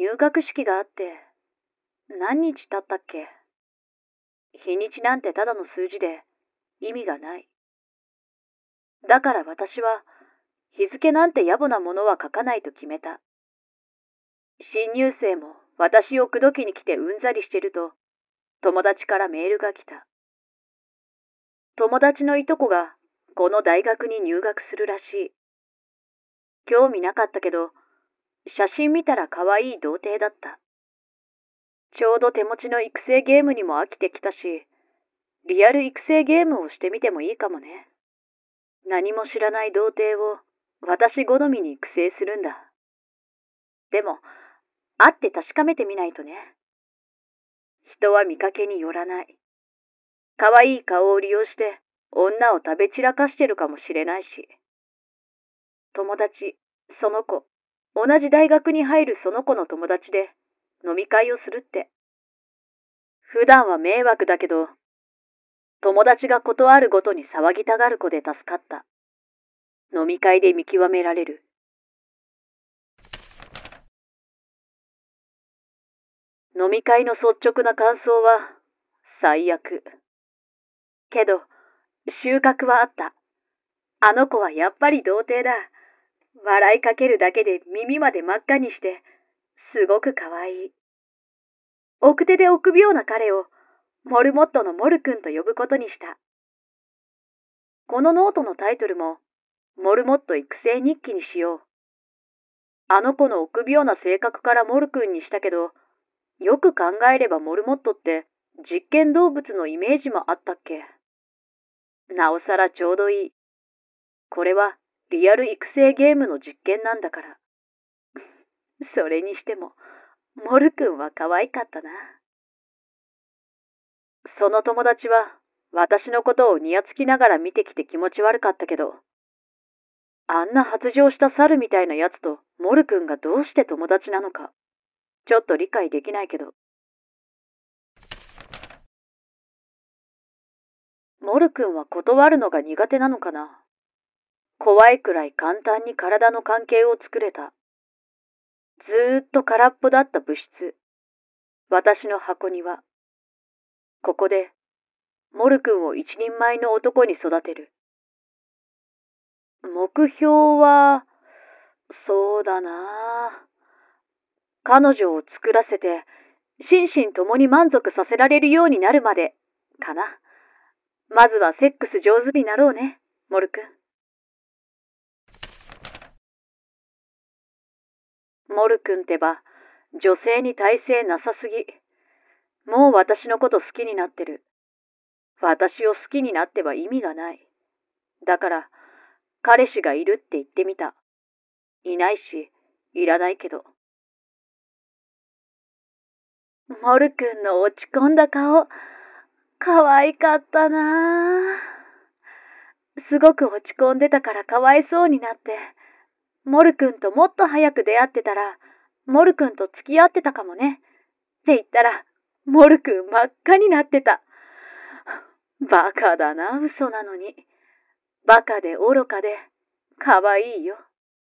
入学式があって、何日経ったっけ？日にちなんてただの数字で意味がない。だから私は日付なんて野暮なものは書かないと決めた。新入生も私を口説きに来てうんざりしてると、友達からメールが来た。友達のいとこがこの大学に入学するらしい。興味なかったけど、写真見たら可愛い童貞だった。ちょうど手持ちの育成ゲームにも飽きてきたし、リアル育成ゲームをしてみてもいいかもね。何も知らない童貞を私好みに育成するんだ。でも、会って確かめてみないとね。人は見かけによらない。可愛い顔を利用して女を食べ散らかしてるかもしれないし。友達、その子、同じ大学に入るその子の友達で飲み会をするって。普段は迷惑だけど、友達がことあるごとに騒ぎたがる子で助かった。飲み会で見極められる。飲み会の率直な感想は最悪。けど、収穫はあった。あの子はやっぱり童貞だ。笑いかけるだけで耳まで真っ赤にして、すごく可愛い。奥手で臆病な彼をモルモットのモル君と呼ぶことにした。このノートのタイトルもモルモット育成日記にしよう。あの子の臆病な性格からモル君にしたけど、よく考えればモルモットって実験動物のイメージもあったっけ。なおさらちょうどいい。これはリアル育成ゲームの実験なんだから。それにしても、モル君は可愛かったな。その友達は私のことをにやつきながら見てきて気持ち悪かったけど、あんな発情した猿みたいなやつとモル君がどうして友達なのか、ちょっと理解できないけど。モル君は断るのが苦手なのかな。怖いくらい簡単に体の関係を作れた。ずーっと空っぽだった物質。私の箱庭。ここで、モル君を一人前の男に育てる。目標は、そうだな。彼女を作らせて、心身ともに満足させられるようになるまで、かな。まずはセックス上手になろうね、モル君。モル君ってば、女性に耐性なさすぎ。もう私のこと好きになってる。私を好きになっては意味がない。だから、彼氏がいるって言ってみた。いないし、いらないけど。モル君の落ち込んだ顔、可愛かったなぁ。すごく落ち込んでたからかわいそうになって、モル君ともっと早く出会ってたら、モル君と付き合ってたかもね。って言ったら、モル君真っ赤になってた。バカだな、嘘なのに。バカで愚かで、かわいいよ。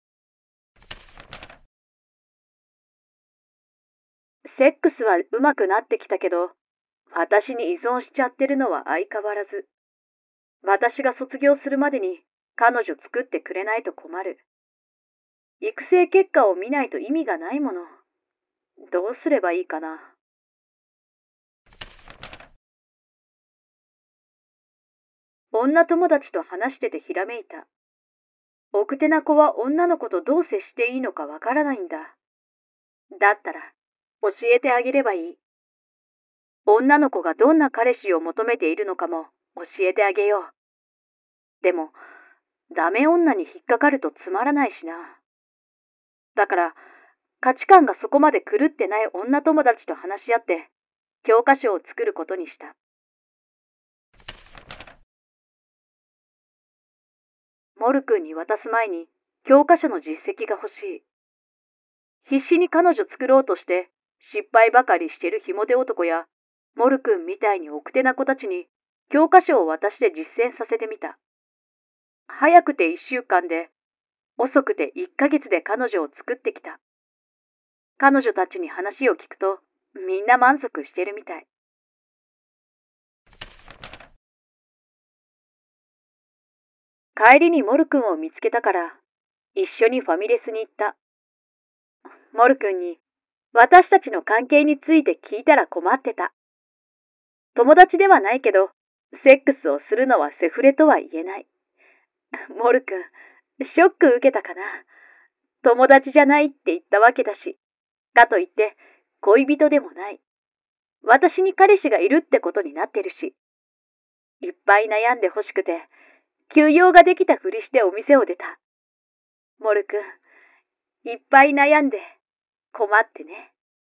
セックスは上手くなってきたけど、私に依存しちゃってるのは相変わらず。私が卒業するまでに彼女作ってくれないと困る。育成結果を見ないと意味がないもの。どうすればいいかな。女友達と話しててひらめいた。奥手な子は女の子とどう接していいのかわからないんだ。だったら、教えてあげればいい。女の子がどんな彼氏を求めているのかも教えてあげよう。でも、ダメ女に引っかかるとつまらないしな。だから、価値観がそこまで狂ってない女友達と話し合って、教科書を作ることにした。モル君に渡す前に、教科書の実績が欲しい。必死に彼女作ろうとして、失敗ばかりしてるひも手男や、モル君みたいに奥手な子たちに、教科書を渡して実践させてみた。早くて1週間で、遅くて1ヶ月で彼女を作ってきた。 彼女たちに話を聞くと、みんな満足してるみたい。帰りにモル君を見つけたから、一緒にファミレスに行った。モル君に、私たちの関係について聞いたら困ってた。友達ではないけど、セックスをするのはセフレとは言えない。モル君、ショック受けたかな。友達じゃないって言ったわけだし。かといって、恋人でもない。私に彼氏がいるってことになってるし。いっぱい悩んでほしくて、休養ができたふりしてお店を出た。モル君、いっぱい悩んで、困ってね。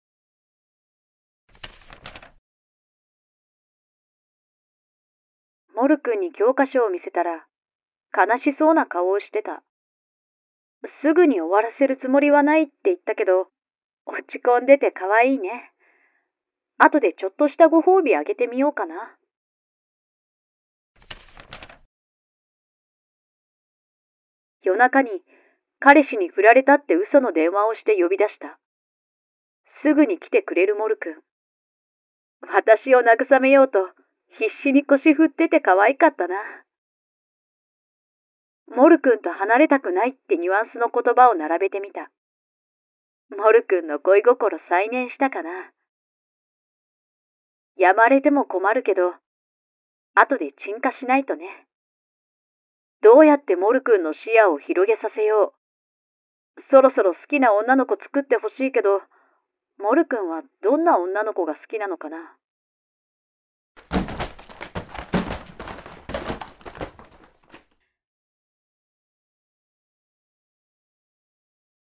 モル君に教科書を見せたら、悲しそうな顔をしてた。すぐに終わらせるつもりはないって言ったけど、落ち込んでて可愛いね。後でちょっとしたご褒美あげてみようかな。夜中に彼氏に振られたって嘘の電話をして呼び出した。すぐに来てくれるモル君。私を慰めようと必死に腰振ってて可愛かったな。モル君と離れたくないってニュアンスの言葉を並べてみた。モル君の恋心再燃したかな。やまれても困るけど、後で沈下しないとね。どうやってモル君の視野を広げさせよう。そろそろ好きな女の子作ってほしいけど、モル君はどんな女の子が好きなのかな。